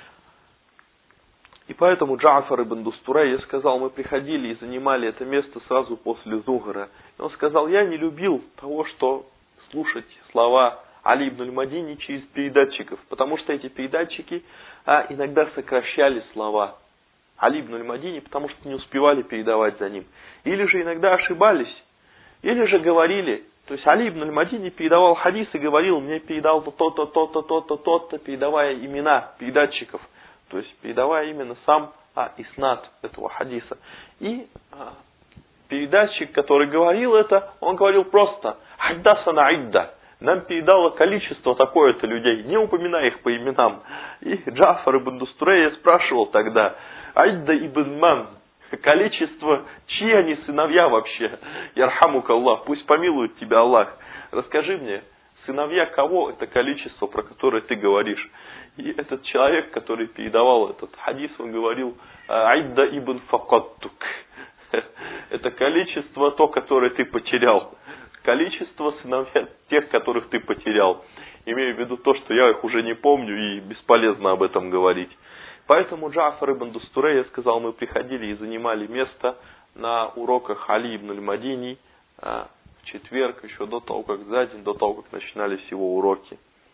И поэтому Джафар ибн Дустурей сказал, мы приходили и занимали это место сразу после зугра. И он сказал, я не любил того, что слушать слова Али ибн аль-Мадини через передатчиков, потому что эти передатчики иногда сокращали слова Али ибн аль-Мадини, потому что не успевали передавать за ним. Или же иногда ошибались, или же говорили, то есть Али ибн аль-Мадини передавал хадис и говорил, мне передал то-то, то-то, то-то, то-то, передавая имена передатчиков, то есть передавая именно сам иснад этого хадиса. И передатчик, который говорил это, он говорил просто «Хаддасана идда». Нам передало количество такое-то людей, не упоминая их по именам. И Джафар ибн Дустурей спрашивал тогда, «Айдда ибн ман», количество, чьи они сыновья вообще? Ярхамук Аллах, пусть помилует тебя Аллах. Расскажи мне, сыновья кого это количество, про которое ты говоришь? И этот человек, который передавал этот хадис, он говорил, «Айдда ибн факаттук». Это количество то, которое ты потерял. Количество сыновья тех, которых ты потерял. Имею в виду то, что я их уже не помню и бесполезно об этом говорить. Поэтому Джафар ибн Дустурей сказал, мы приходили и занимали место на уроках Али ибн аль-Мадини в четверг, еще до того, как за день, до того, как начинались его уроки.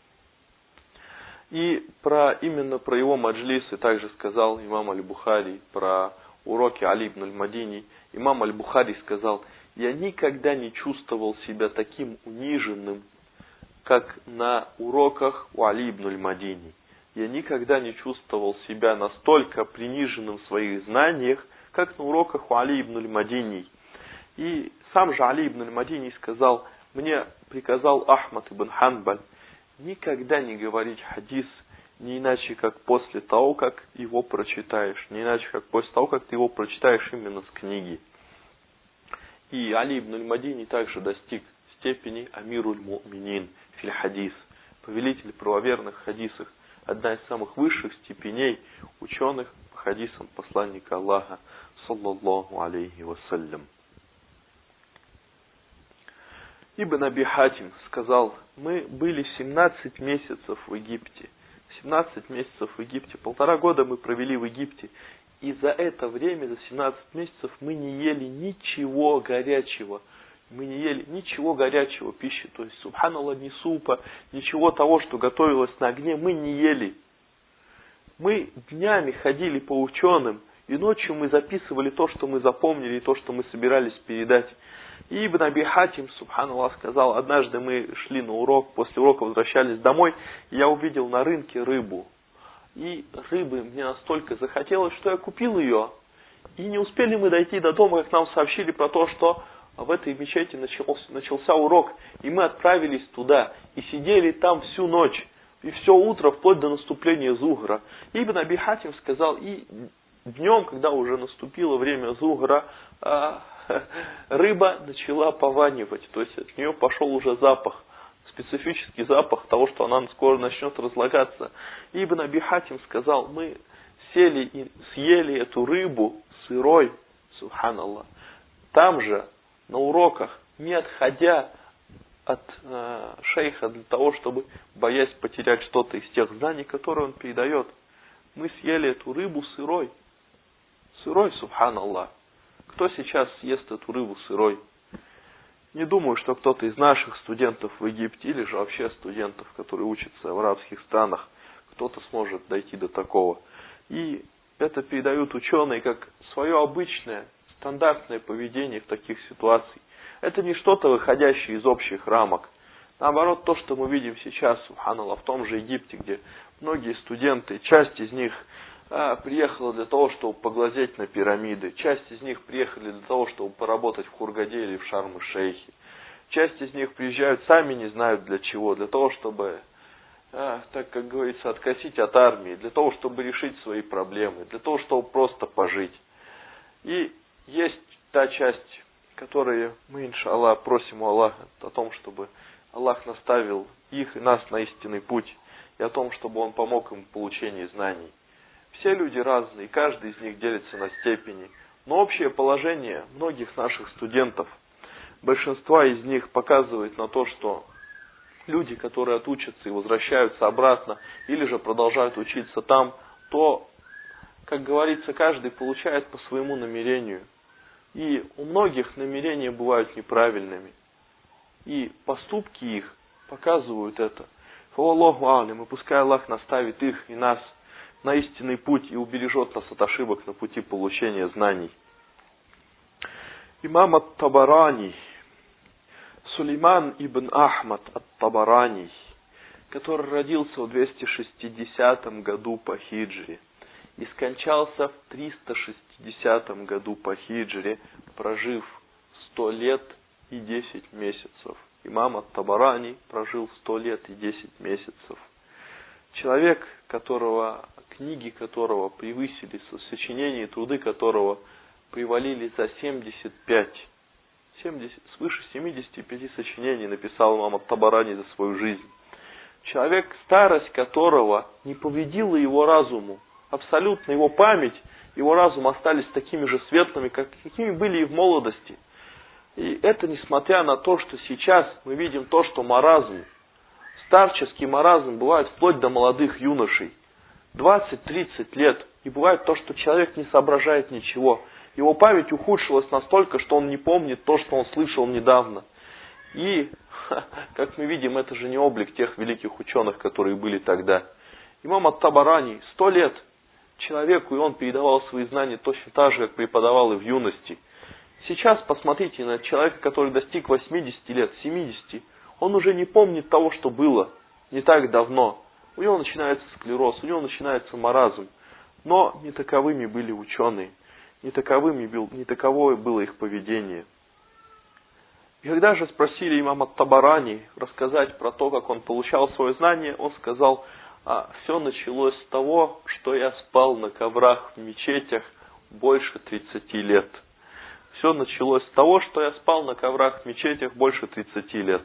И именно про его маджлисы также сказал имам Аль-Бухари, про уроки Али ибн аль-Мадини. Имам Аль-Бухари сказал, я никогда не чувствовал себя таким униженным, как на уроках у Али ибн аль-Мадини. Я никогда не чувствовал себя настолько приниженным в своих знаниях, как на уроках у Али ибн аль-Мадини. И сам же Али ибн аль-Мадини сказал, мне приказал Ахмад ибн Ханбаль никогда не говорить хадис, не иначе, как после того, как его прочитаешь. Не иначе, как после того, как ты его прочитаешь именно с книги. И Али ибн аль-Мадини также достиг степени Амируль Му'минин филь хадис, повелитель правоверных в хадисах, одна из самых высших степеней ученых по хадисам посланника Аллаха, саллаллаху алейхи вассалям. Ибн Аби Хатим сказал, мы были 17 месяцев в Египте. 17 месяцев в Египте, 1,5 года мы провели в Египте. И за это время, за 17 месяцев, мы не ели ничего горячего. Мы не ели ничего горячего пищи. То есть, субханаллах, ни супа, ничего того, что готовилось на огне, мы не ели. Мы днями ходили по ученым, и ночью мы записывали то, что мы запомнили, и то, что мы собирались передать. И Ибн Аби Хатим, субханаллах, сказал, однажды мы шли на урок, после урока возвращались домой, и я увидел на рынке рыбу. И рыбы мне настолько захотелось, что я купил ее. И не успели мы дойти до дома, как нам сообщили про то, что а в этой мечети начался урок, и мы отправились туда, и сидели там всю ночь, и все утро, вплоть до наступления Зухра. Ибн Аби Хатим сказал, и днем, когда уже наступило время Зухра, рыба начала пованивать, то есть от нее пошел уже запах, специфический запах того, что она скоро начнет разлагаться. Ибн Аби Хатим сказал, мы сели и съели эту рыбу сырой, субханаллах, там же, на уроках, не отходя от шейха для того, чтобы, боясь потерять что-то из тех знаний, которые он передает. Мы съели эту рыбу сырой. Сырой, субханаллах. Кто сейчас съест эту рыбу сырой? Не думаю, что кто-то из наших студентов в Египте, или же вообще студентов, которые учатся в арабских странах, кто-то сможет дойти до такого. И это передают ученые как свое обычное, стандартное поведение в таких ситуациях. Это не что-то выходящее из общих рамок. Наоборот, то, что мы видим сейчас, субханаллах, в том же Египте, где многие студенты, часть из них приехала для того, чтобы поглазеть на пирамиды, часть из них приехали для того, чтобы поработать в Хургаде или в Шарм-эль-Шейхе. Часть из них приезжают сами не знают для чего, для того, чтобы, так как говорится, откосить от армии, для того, чтобы решить свои проблемы, для того, чтобы просто пожить. И есть та часть, которую мы, иншаллах, просим у Аллаха о том, чтобы Аллах наставил их и нас на истинный путь, и о том, чтобы Он помог им в получении знаний. Все люди разные, каждый из них делится на степени, но общее положение многих наших студентов, большинства из них показывает на то, что люди, которые отучатся и возвращаются обратно, или же продолжают учиться там, то, как говорится, каждый получает по своему намерению. И у многих намерения бывают неправильными. И поступки их показывают это. Аллаху алим, и пускай Аллах наставит их и нас на истинный путь и убережет нас от ошибок на пути получения знаний. Имам ат-Табарани, Сулейман ибн Ахмад ат-Табарани, который родился в 260 году по хиджре и скончался в 360 году по хиджре, прожив 100 лет и 10 месяцев. Имам ат-Табарани прожил 100 лет и 10 месяцев. Человек, книги которого превысили, сочинения и труды которого привалили за 75, свыше 75 сочинений написал имам ат-Табарани за свою жизнь. Человек, старость которого не повредила его разуму, абсолютно его память, его разум остались такими же светлыми, какими были и в молодости. И это несмотря на то, что сейчас мы видим то, что маразм, старческий маразм бывает вплоть до молодых юношей. 20-30 лет. И бывает то, что человек не соображает ничего. Его память ухудшилась настолько, что он не помнит то, что он слышал недавно. И, как мы видим, это же не облик тех великих ученых, которые были тогда. Имам ат-Табарани 100 лет человеку, и он передавал свои знания точно так же, как преподавал и в юности. Сейчас посмотрите на человека, который достиг 80 лет, 70. Он уже не помнит того, что было не так давно. У него начинается склероз, у него начинается маразм. Но не таковыми были ученые. Не таковое было их поведение. И когда же спросили имама ат-Табарани рассказать про то, как он получал свое знание, он сказал, все началось с того, что я спал на коврах в мечетях больше 30 лет. Все началось с того, что я спал на коврах в мечетях больше 30 лет.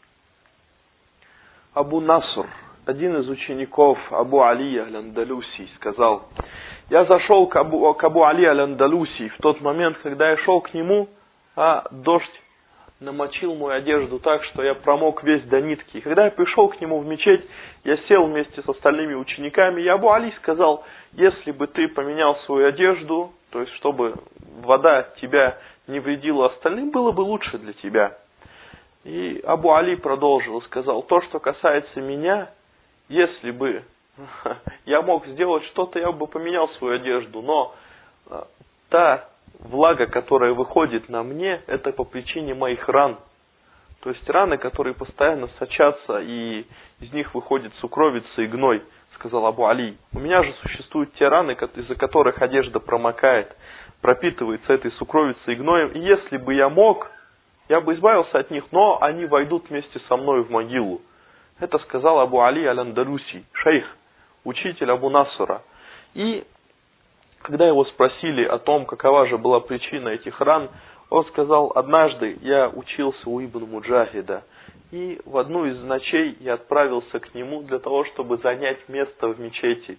Абу Наср, один из учеников Абу Али аль-Андалуси, сказал, я зашел к Абу Али аль-Андалуси в тот момент, когда я шел к нему, дождь намочил мою одежду так, что я промок весь до нитки. И когда я пришел к нему в мечеть, я сел вместе с остальными учениками, и Абу Али сказал, если бы ты поменял свою одежду, то есть чтобы вода тебя не вредила остальным, было бы лучше для тебя. И Абу Али продолжил и сказал, то, что касается меня, если бы я мог сделать что-то, я бы поменял свою одежду, но та влага, которая выходит на мне, это по причине моих ран. То есть раны, которые постоянно сочатся, и из них выходит сукровица и гной, сказал Абу Али. У меня же существуют те раны, из-за которых одежда промокает, пропитывается этой сукровицей и гноем. И если бы я мог Я бы избавился от них, но они войдут вместе со мной в могилу. Это сказал Абу Али аль-Андалуси, шейх, учитель Абу Насра. И когда его спросили о том, какова же была причина этих ран, он сказал: однажды я учился у Ибн Муджахида, и в одну из ночей я отправился к нему для того, чтобы занять место в мечети.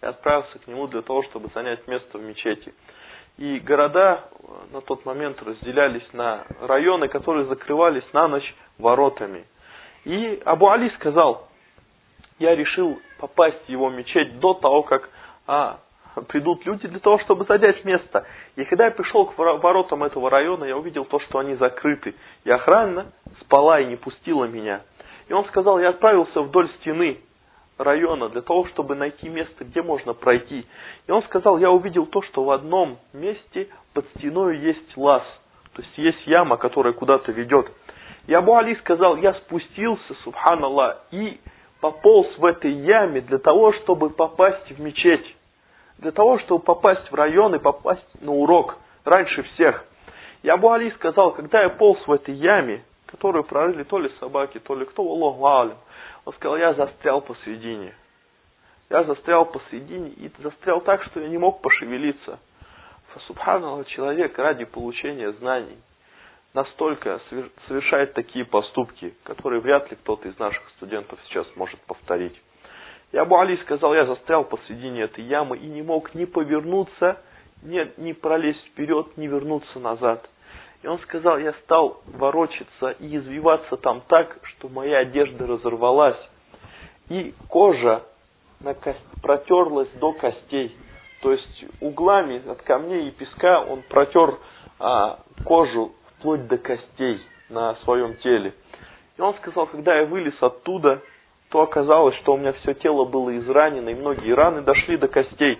И города на тот момент разделялись на районы, которые закрывались на ночь воротами. И Абу Али сказал: я решил попасть в его мечеть до того, как придут люди для того, чтобы занять место. И когда я пришел к воротам этого района, я увидел то, что они закрыты. И охрана спала и не пустила меня. И он сказал: я отправился вдоль стены района для того, чтобы найти место, где можно пройти. И он сказал: я увидел то, что в одном месте под стеной есть лаз. То есть есть яма, которая куда-то ведет. И Абу Али сказал: я спустился, субханаллах, и пополз в этой яме для того, чтобы попасть в мечеть. Для того, чтобы попасть в район и попасть на урок раньше всех. И Абу Али сказал: когда я полз в этой яме, которую прорыли то ли собаки, то ли кто, Аллаху алям, он сказал: я застрял посредине. Я застрял посредине и застрял так, что я не мог пошевелиться. Субханаллах, человек ради получения знаний настолько совершает такие поступки, которые вряд ли кто-то из наших студентов сейчас может повторить. И Абу Али сказал: я застрял посредине этой ямы и не мог ни повернуться, ни пролезть вперед, ни вернуться назад. И он сказал: я стал ворочаться и извиваться там так, что моя одежда разорвалась. И кожа протерлась до костей. То есть углами от камней и песка он протер кожу вплоть до костей на своем теле. И он сказал: когда я вылез оттуда, то оказалось, что у меня все тело было изранено, и многие раны дошли до костей.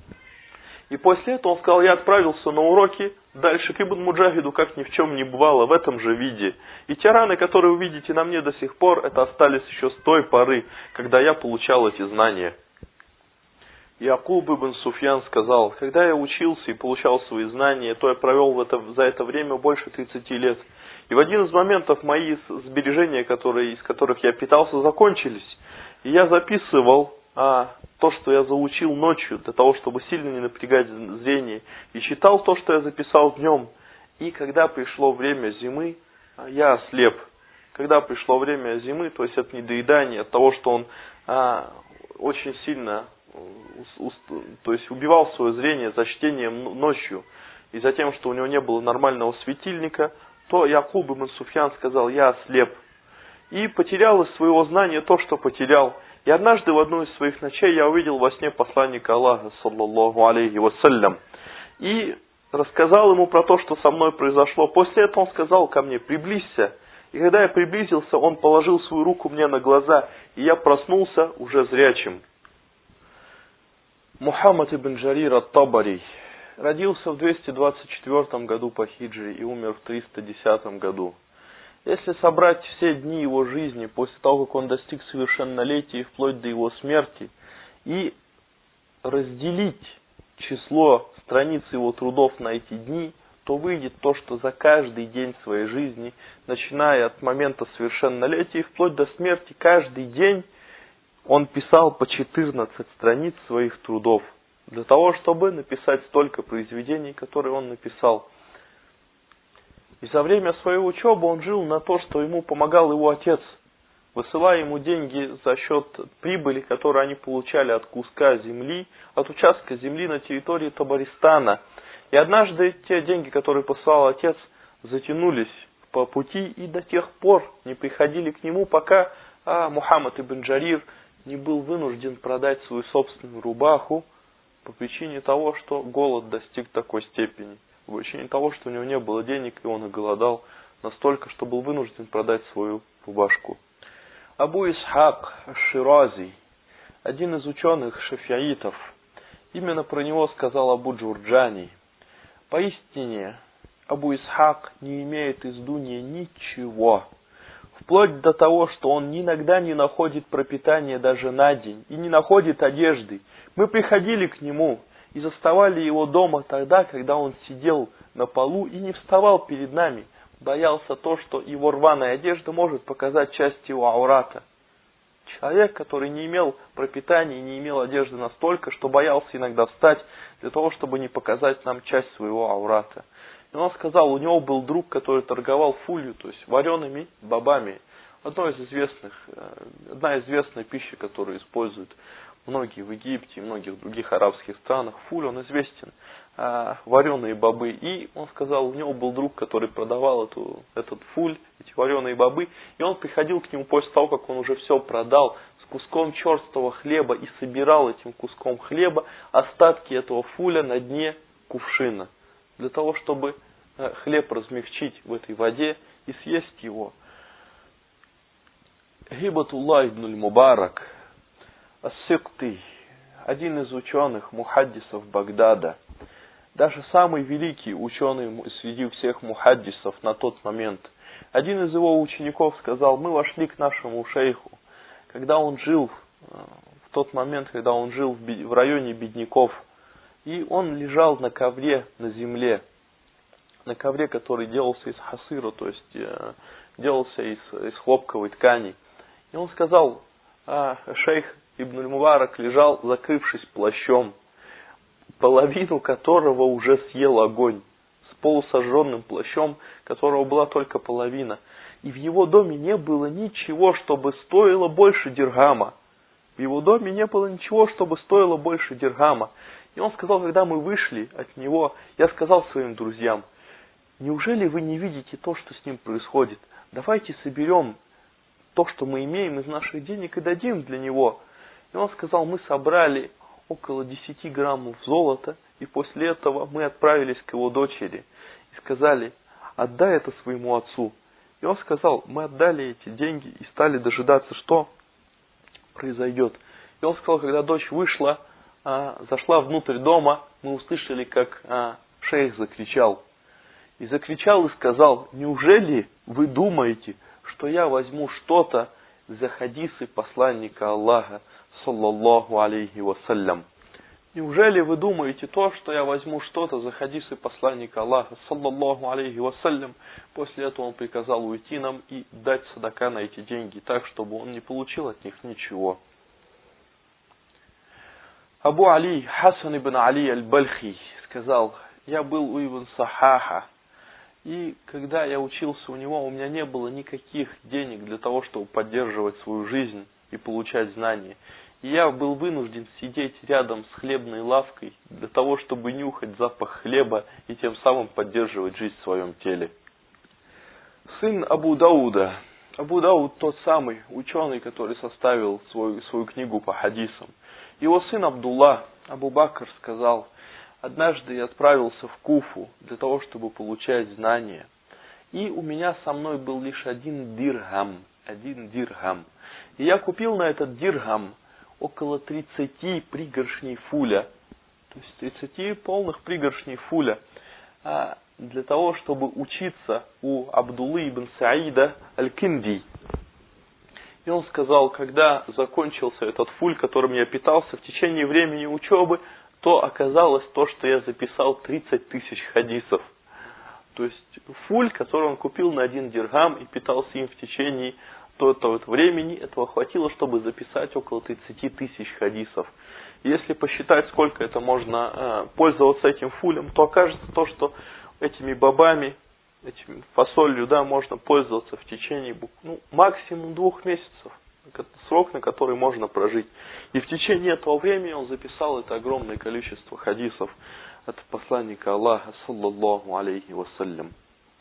И после этого он сказал: я отправился на уроки дальше к Ибн Муджахиду, как ни в чем не бывало, в этом же виде. И те раны, которые вы видите на мне до сих пор, это остались еще с той поры, когда я получал эти знания. Якуб ибн Суфьян сказал: когда я учился и получал свои знания, то я провел за это время больше 30 лет. И в один из моментов мои сбережения, из которых я питался, закончились. И я записывал то, что я заучил ночью, для того, чтобы сильно не напрягать зрение. И читал то, что я записал днем. И когда пришло время зимы, я ослеп. Когда пришло время зимы, то есть от недоедания, от того, что он очень сильно то есть убивал свое зрение за чтением ночью, и за тем, что у него не было нормального светильника, то Якуб ибн Суфьян сказал: я ослеп. И потерял из своего знания то, что потерял. И однажды в одну из своих ночей я увидел во сне посланника Аллаха, саллаллаху алейхи вассалям, и рассказал ему про то, что со мной произошло. После этого он сказал ко мне: приблизься. И когда я приблизился, он положил свою руку мне на глаза, и я проснулся уже зрячим. Мухаммад ибн Джарир ат-Табари родился в 224 году по хиджре и умер в 310 году. Если собрать все дни его жизни после того, как он достиг совершеннолетия и вплоть до его смерти, и разделить число страниц его трудов на эти дни, то выйдет то, что за каждый день своей жизни, начиная от момента совершеннолетия и вплоть до смерти, каждый день он писал по 14 страниц своих трудов, для того, чтобы написать столько произведений, которые он написал. И за время своей учебы он жил на то, что ему помогал его отец, высылая ему деньги за счет прибыли, которые они получали от куска земли, от участка земли на территории Табаристана. И однажды те деньги, которые посылал отец, затянулись по пути и до тех пор не приходили к нему, пока Мухаммад ибн Джарир не был вынужден продать свою собственную рубаху по причине того, что голод достиг такой степени. По причине того, что у него не было денег, и он голодал настолько, что был вынужден продать свою рубашку. Абу Исхак аш-Ширази, один из ученых шафиитов, именно про него сказал Абу Джурджани: поистине, Абу Исхак не имеет из дуния ничего, вплоть до того, что он иногда не находит пропитания даже на день и не находит одежды. Мы приходили к нему и заставали его дома тогда, когда он сидел на полу и не вставал перед нами. боялся то, что его рваная одежда может показать часть его аурата. Человек, который не имел пропитания, не имел одежды настолько, что боялся иногда встать для того, чтобы не показать нам часть своего аурата. И он сказал, у него был друг, который торговал фулью, то есть вареными бобами. Одна из известная пища, которую используют многие в Египте и многих других арабских странах. Фуль, он известен. Вареные бобы. И он сказал, у него был друг, который продавал этот фуль, эти вареные бобы. И он приходил к нему после того, как он уже все продал, с куском черствого хлеба и собирал этим куском хлеба остатки этого фуля на дне кувшина. Для того, чтобы хлеб размягчить в этой воде и съесть его. Гибатуллах ибн аль-Мубарак ас-Сикти, один из ученых, мухаддисов Багдада, даже самый великий ученый среди всех мухаддисов на тот момент, один из его учеников сказал, мы вошли к нашему шейху, когда он жил, в тот момент, когда он жил в районе бедняков, и он лежал на ковре на земле, на ковре, который делался из хасыра, то есть делался из хлопковой ткани. И он сказал, шейх Ибн аль-Мубарак лежал, закрывшись плащом, половину которого уже съел огонь, с полусожженным плащом, которого была только половина. И в его доме не было ничего, чтобы стоило больше дирхама. В его доме не было ничего, чтобы стоило больше дирхама. И он сказал, когда мы вышли от него, я сказал своим друзьям, неужели вы не видите то, что с ним происходит? Давайте соберем то, что мы имеем из наших денег и дадим для него. И он сказал, мы собрали около 10 граммов золота, и после этого мы отправились к его дочери и сказали, отдай это своему отцу. И он сказал, мы отдали эти деньги и стали дожидаться, что произойдет. И он сказал, когда дочь вышла, зашла внутрь дома, мы услышали, как шейх закричал. И закричал и сказал, неужели вы думаете, что я возьму что-то за хадисы посланника Аллаха, саллаллаху алейхи вассалям? Неужели вы думаете то, что я возьму что-то за хадисы посланника Аллаха, саллаллаху алейхи вассалям? После этого он приказал уйти нам и дать садака на эти деньги, так, чтобы он не получил от них ничего. Абу Али, Хасан ибн Али аль-Бальхи сказал, я был у Ибн Сахаха, и когда я учился у него, у меня не было никаких денег для того, чтобы поддерживать свою жизнь и получать знания. И я был вынужден сидеть рядом с хлебной лавкой для того, чтобы нюхать запах хлеба и тем самым поддерживать жизнь в своем теле. Сын Абу Дауда. Абу Дауд тот самый ученый, который составил свою книгу по хадисам. Его сын Абдулла, Абу Бакр, сказал, однажды я отправился в Куфу для того, чтобы получать знания. И у меня со мной был лишь один дирхам. И я купил на этот дирхам около 30 пригоршней фуля. То есть 30 полных пригоршней фуля. Для того, чтобы учиться у Абдуллы ибн Саида аль-Кинди. И он сказал, когда закончился этот фуль, которым я питался в течение времени учебы, то оказалось то, что я записал 30 тысяч хадисов. То есть фуль, который он купил на 1 дирхам и питался им в течение того времени, этого хватило, чтобы записать около 30 тысяч хадисов. И если посчитать, сколько это можно пользоваться этим фулем, то окажется то, что этими бобами, этим фасолью, можно пользоваться в течение максимум 2 месяцев. Срок, на который можно прожить. И в течение этого времени он записал это огромное количество хадисов от посланника Аллаха, саллаллаху алейхи вассалям.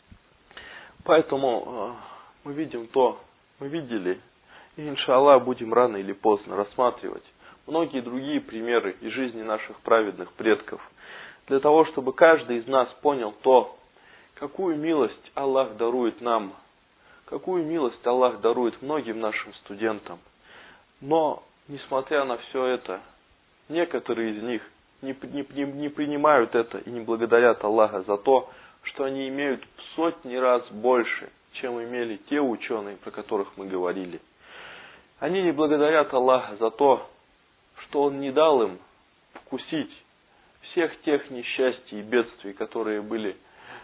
Поэтому мы видели, и иншаллах будем рано или поздно рассматривать многие другие примеры из жизни наших праведных предков, для того, чтобы каждый из нас понял то, какую милость Аллах дарует нам, какую милость Аллах дарует многим нашим студентам. Но, несмотря на все это, некоторые из них не принимают это и не благодарят Аллаха за то, что они имеют в сотни раз больше, чем имели те ученые, про которых мы говорили. Они не благодарят Аллаха за то, что Он не дал им вкусить всех тех несчастий и бедствий, которые были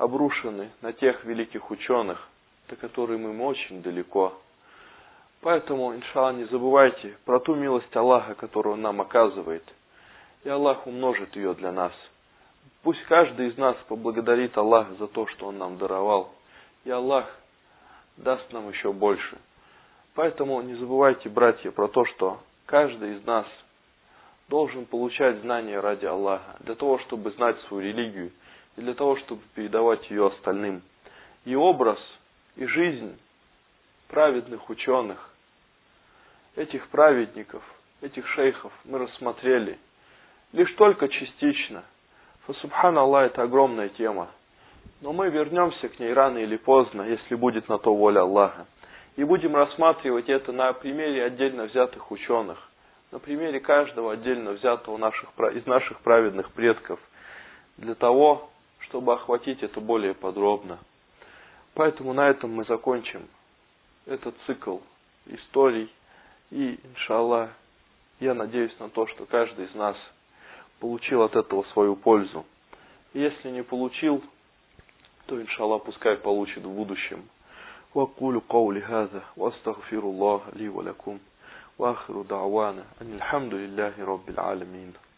обрушены на тех великих ученых, до которых им очень далеко. Поэтому, иншаллах, не забывайте про ту милость Аллаха, которую Он нам оказывает. И Аллах умножит ее для нас. Пусть каждый из нас поблагодарит Аллаха за то, что Он нам даровал. И Аллах даст нам еще больше. Поэтому не забывайте, братья, про то, что каждый из нас должен получать знания ради Аллаха, для того, чтобы знать свою религию, и для того, чтобы передавать ее остальным. И образ, и жизнь праведных ученых, этих праведников, этих шейхов мы рассмотрели лишь только частично. Субханаллах, это огромная тема. Но мы вернемся к ней рано или поздно, если будет на то воля Аллаха. И будем рассматривать это на примере отдельно взятых ученых, на примере каждого отдельно взятого из наших праведных предков, для того, чтобы охватить это более подробно. Поэтому на этом мы закончим этот цикл историй. И, иншаллах, я надеюсь на то, что каждый из нас получил от этого свою пользу. И если не получил, то, иншаллах, пускай получит в будущем. وأقول قولي هذا وأستغفر الله لي ولكم وآخر دعوانا أن الحمد لله رب العالمين.